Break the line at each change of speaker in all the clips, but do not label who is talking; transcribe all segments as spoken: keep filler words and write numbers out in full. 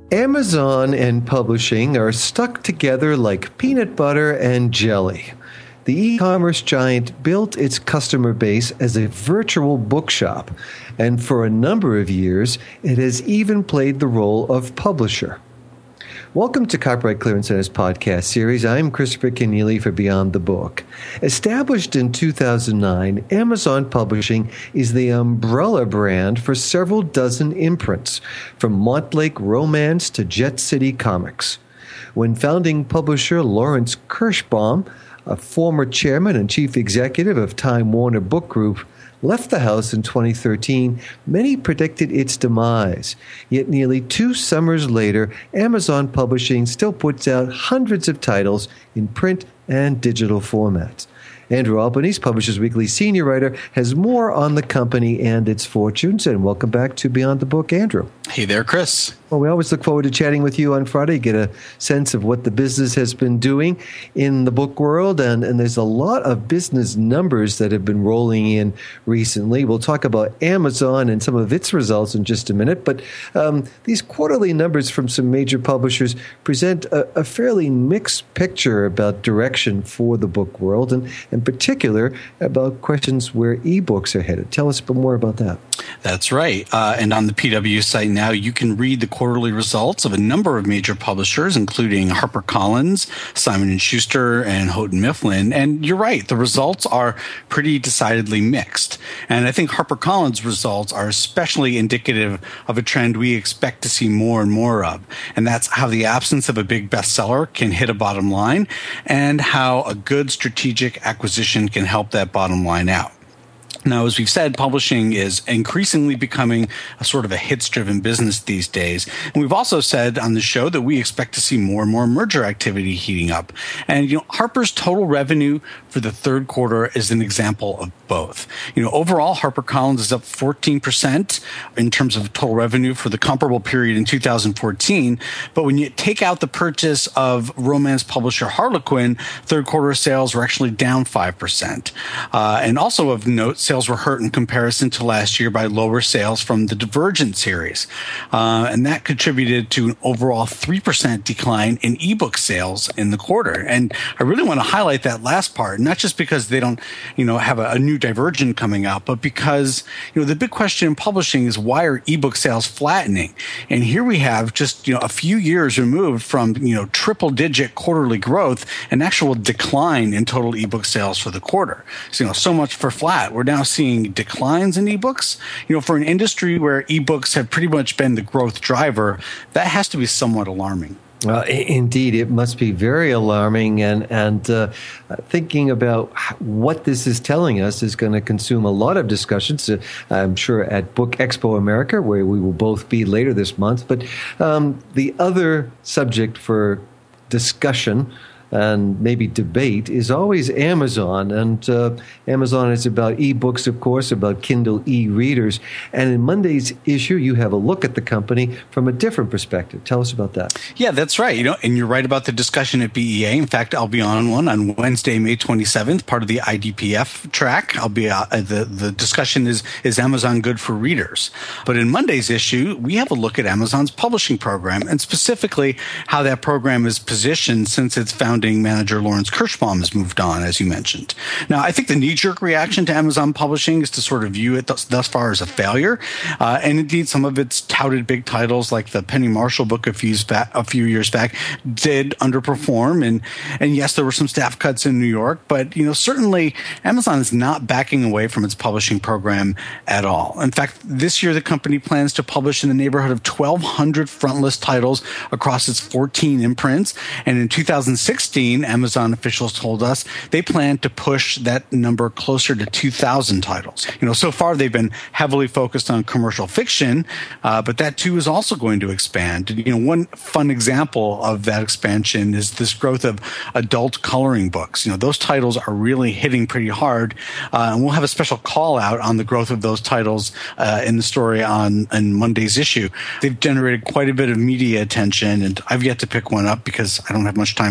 Amazon and publishing are stuck together like peanut butter and jelly. The e-commerce giant built its customer base as a virtual bookshop, and for a number of years, it has even played the role of publisher. Welcome to Copyright Clearance Center's podcast series. I'm Christopher Kenneally for Beyond the Book. Established in two thousand nine, Amazon Publishing is the umbrella brand for several dozen imprints, from Montlake Romance to Jet City Comics. When founding publisher Lawrence Kirschbaum, a former chairman and chief executive of Time Warner Book Group, left the house in twenty thirteen, many predicted its demise. Yet nearly two summers later, Amazon Publishing still puts out hundreds of titles in print and digital formats. Andrew Albanese, Publishers Weekly senior writer, has more on the company and its fortunes. And welcome back to Beyond the Book, Andrew.
Hey there, Chris.
Well, we always look forward to chatting with you on Friday, get a sense of what the business has been doing in the book world. And, and there's a lot of business numbers that have been rolling in recently. We'll talk about Amazon and some of its results in just a minute. But um, these quarterly numbers from some major publishers present a, a fairly mixed picture about direction for the book world, and in particular about questions where ebooks are headed. Tell us a bit more about that.
That's right. Uh, and on the P W site now, you can read the quarterly results of a number of major publishers, including HarperCollins, Simon and Schuster, and Houghton Mifflin. And you're right, the results are pretty decidedly mixed. And I think HarperCollins' results are especially indicative of a trend we expect to see more and more of. And that's how the absence of a big bestseller can hit a bottom line, and how a good strategic acquisition can help that bottom line out. Now, as we've said, publishing is increasingly becoming a sort of a hits-driven business these days. And we've also said on the show that we expect to see more and more merger activity heating up. And, you know, Harper's total revenue for the third quarter is an example of both. You know, overall, HarperCollins is up fourteen percent in terms of total revenue for the comparable period in two thousand fourteen. But when you take out the purchase of romance publisher Harlequin, third quarter sales were actually down five percent. Uh, and also of note, sales were hurt in comparison to last year by lower sales from the Divergent series. Uh, and that contributed to an overall three percent decline in ebook sales in the quarter. And I really want to highlight that last part, not just because they don't, you know, have a, a new Divergent coming out, but because, you know, the big question in publishing is, why are ebook sales flattening? And here we have just, you know, a few years removed from, you know, triple digit quarterly growth, an actual decline in total ebook sales for the quarter. So, you know, so much for flat. We're now seeing declines in ebooks. You know, for an industry where ebooks have pretty much been the growth driver, that has to be somewhat alarming.
Uh, indeed, it must be very alarming, and and uh, thinking about what this is telling us is going to consume a lot of discussions, uh, I'm sure, at Book Expo America, where we will both be later this month. But um, the other subject for discussion and maybe debate is always Amazon. And uh, Amazon is about ebooks, of course, about Kindle e-readers. And in Monday's issue, you have a look at the company from a different perspective. Tell us about that.
Yeah, that's right. You know, and you're right about the discussion at B E A. In fact, I'll be on one on Wednesday, May twenty-seventh, part of the I D P F track. I'll be uh, the the discussion is is Amazon good for readers? But in Monday's issue, we have a look at Amazon's publishing program, and specifically how that program is positioned since its founding manager Lawrence Kirschbaum has moved on, as you mentioned. Now, I think the knee-jerk reaction to Amazon Publishing is to sort of view it thus, thus far as a failure. Uh, and indeed, some of its touted big titles, like the Penny Marshall book a few, back, a few years back, did underperform. And, and yes, there were some staff cuts in New York, but, you know, certainly Amazon is not backing away from its publishing program at all. In fact, this year, the company plans to publish in the neighborhood of twelve hundred frontlist titles across its fourteen imprints. And in two thousand sixteen, Amazon officials told us they plan to push that number closer to two thousand titles. You know, so far they've been heavily focused on commercial fiction, uh, but that too is also going to expand. You know, one fun example of that expansion is this growth of adult coloring books. You know, those titles are really hitting pretty hard, uh, and we'll have a special call out on the growth of those titles uh, in the story on, on Monday's issue. They've generated quite a bit of media attention, and I've yet to pick one up because I don't have much time for coloring.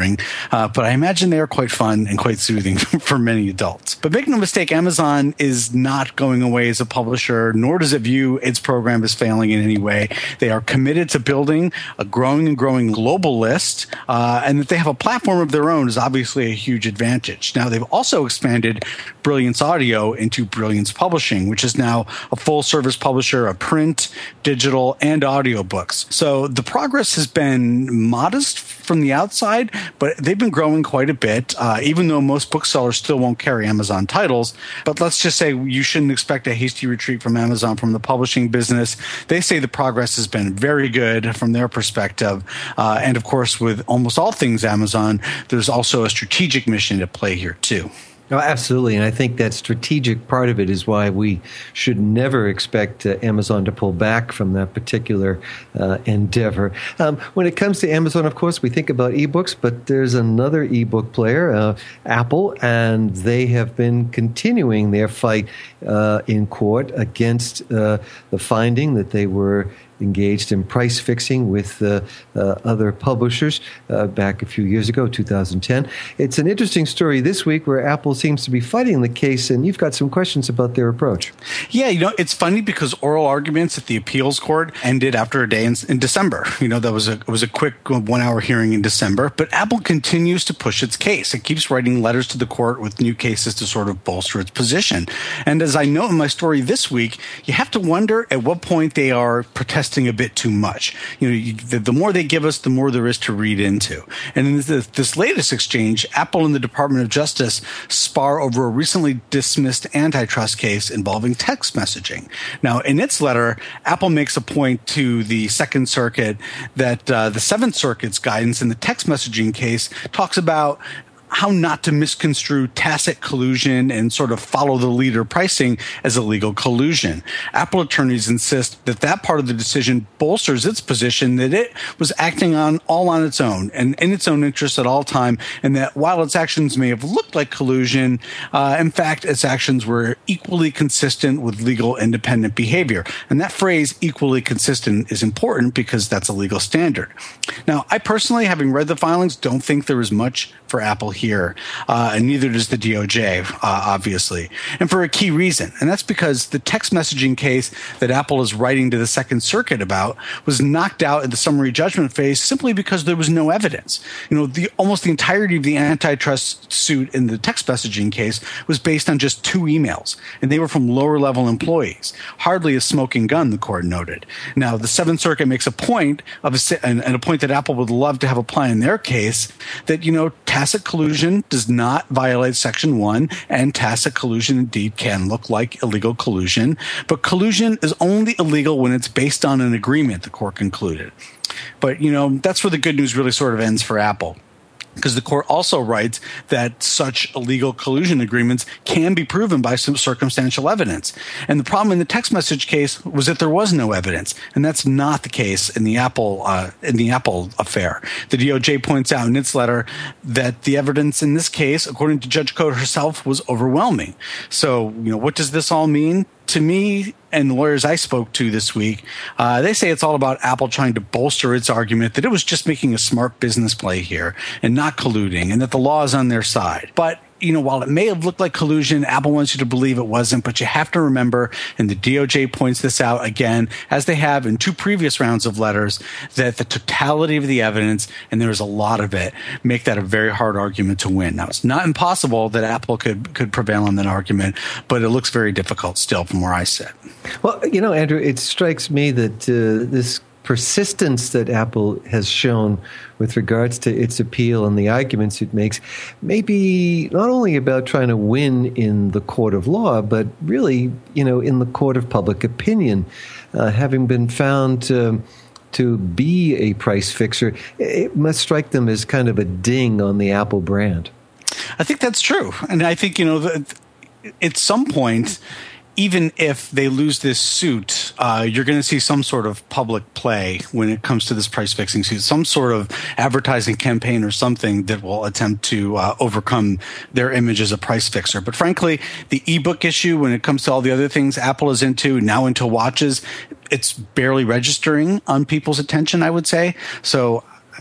triggering, uh, but I imagine they are quite fun and quite soothing for many adults. But make no mistake, Amazon is not going away as a publisher, nor does it view its program as failing in any way. They are committed to building a growing and growing global list, uh, and that they have a platform of their own is obviously a huge advantage. Now, they've also expanded Brilliance Audio into Brilliance Publishing, which is now a full-service publisher of print, digital, and audiobooks. So the progress has been modest from the outside, but they've been growing quite a bit, uh, even though most booksellers still won't carry Amazon titles. But let's just say you shouldn't expect a hasty retreat from Amazon from the publishing business. They say the progress has been very good from their perspective. Uh, and of course, with almost all things Amazon, there's also a strategic mission at play here too.
Oh, absolutely. And I think that strategic part of it is why we should never expect uh, Amazon to pull back from that particular uh, endeavor. Um, when it comes to Amazon, of course, we think about ebooks, but there's another ebook player, uh, Apple, and they have been continuing their fight uh, in court against uh, the finding that they were engaged in price fixing with uh, uh, other publishers uh, back a few years ago, two thousand ten. It's an interesting story this week where Apple seems to be fighting the case, and you've got some questions about their approach.
Yeah, you know, it's funny because oral arguments at the appeals court ended after a day in, in December. You know, that was a it was a quick one-hour hearing in December, but Apple continues to push its case. It keeps writing letters to the court with new cases to sort of bolster its position. And as I note in my story this week, you have to wonder at what point they are protesting a bit too much. You know, you, the, the more they give us, the more there is to read into. And in this, this latest exchange, Apple and the Department of Justice spar over a recently dismissed antitrust case involving text messaging. Now, in its letter, Apple makes a point to the Second Circuit that uh, the Seventh Circuit's guidance in the text messaging case talks about how not to misconstrue tacit collusion and sort of follow the leader pricing as illegal collusion. Apple attorneys insist that that part of the decision bolsters its position that it was acting on all on its own and in its own interest at all time, and that while its actions may have looked like collusion, uh, in fact, its actions were equally consistent with legal independent behavior. And that phrase, equally consistent, is important because that's a legal standard. Now, I personally, having read the filings, don't think there is much for Apple here, uh, and neither does the D O J, uh, obviously, and for a key reason, and that's because the text messaging case that Apple is writing to the Second Circuit about was knocked out at the summary judgment phase simply because there was no evidence. You know, the almost the entirety of the antitrust suit in the text messaging case was based on just two emails, and they were from lower-level employees. Hardly a smoking gun, the court noted. Now, the Seventh Circuit makes a point of a, and, and a point that Apple would love to have apply in their case, that, you know, tacit collusion does not violate Section one, and tacit collusion indeed can look like illegal collusion, but collusion is only illegal when it's based on an agreement, the court concluded. But, you know, that's where the good news really sort of ends for Apple, because the court also writes that such illegal collusion agreements can be proven by some circumstantial evidence. And the problem in the text message case was that there was no evidence, and that's not the case in the Apple uh, in the Apple affair. The D O J points out in its letter that the evidence in this case, according to Judge Cote herself, was overwhelming. So, you know, what does this all mean? To me, and the lawyers I spoke to this week, uh, they say it's all about Apple trying to bolster its argument that it was just making a smart business play here and not colluding, and that the law is on their side. But, you know, while it may have looked like collusion, Apple wants you to believe it wasn't. But you have to remember, and the D O J points this out again, as they have in two previous rounds of letters, that the totality of the evidence, and there's a lot of it, make that a very hard argument to win. Now, it's not impossible that Apple could, could prevail on that argument, but it looks very difficult still from where I sit.
Well, you know, Andrew, it strikes me that uh, this persistence that Apple has shown with regards to its appeal and the arguments it makes may be not only about trying to win in the court of law, but really, you know, in the court of public opinion, uh, having been found to, to be a price fixer, it must strike them as kind of a ding on the Apple brand.
I think that's true. And I think, you know, the, at some point, even if they lose this suit, uh, you're going to see some sort of public play when it comes to this price fixing suit, some sort of advertising campaign or something that will attempt to uh, overcome their image as a price fixer. But frankly, the ebook issue, when it comes to all the other things Apple is into, now into watches, it's barely registering on people's attention, I would say. So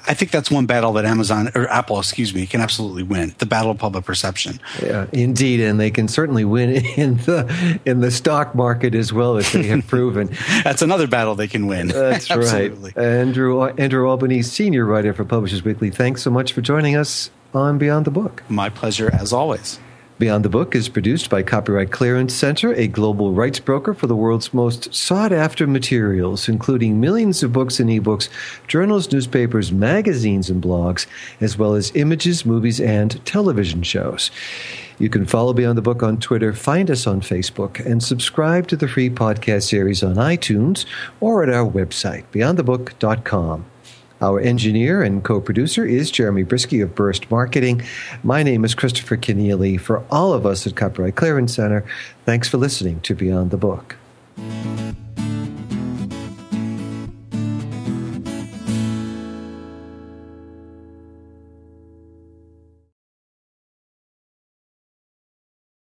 I think that's one battle that Amazon or Apple, excuse me, can absolutely win. The battle of public perception.
Yeah, indeed, and they can certainly win in the in the stock market as well, as they have proven.
That's another battle they can win.
That's right. Andrew Andrew Albany, senior writer for Publishers Weekly. Thanks so much for joining us on Beyond the Book.
My pleasure, as always.
Beyond the Book is produced by Copyright Clearance Center, a global rights broker for the world's most sought-after materials, including millions of books and ebooks, journals, newspapers, magazines, and blogs, as well as images, movies, and television shows. You can follow Beyond the Book on Twitter, find us on Facebook, and subscribe to the free podcast series on iTunes or at our website, beyond the book dot com. Our engineer and co-producer is Jeremy Brisky of Burst Marketing. My name is Christopher Keneally. For all of us at Copyright Clearance Center, thanks for listening to Beyond the Book.